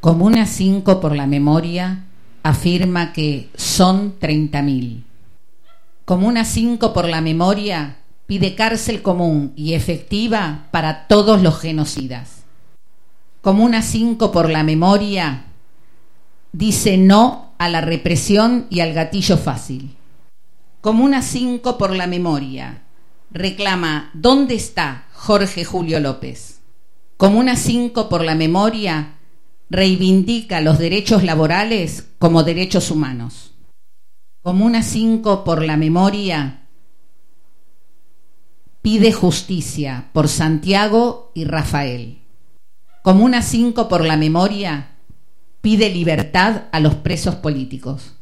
Comuna 5 por la Memoria afirma que son 30.000. Comuna 5 por la Memoria pide cárcel común y efectiva para todos los genocidas. Comuna 5 por la Memoria dice no a la represión y al gatillo fácil. Comuna 5 por la Memoria reclama ¿dónde está Jorge Julio López? Comuna 5 por la Memoria reivindica los derechos laborales como derechos humanos. Comuna 5 por la Memoria pide justicia por Santiago y Rafael. Comuna 5 por la Memoria pide libertad a los presos políticos.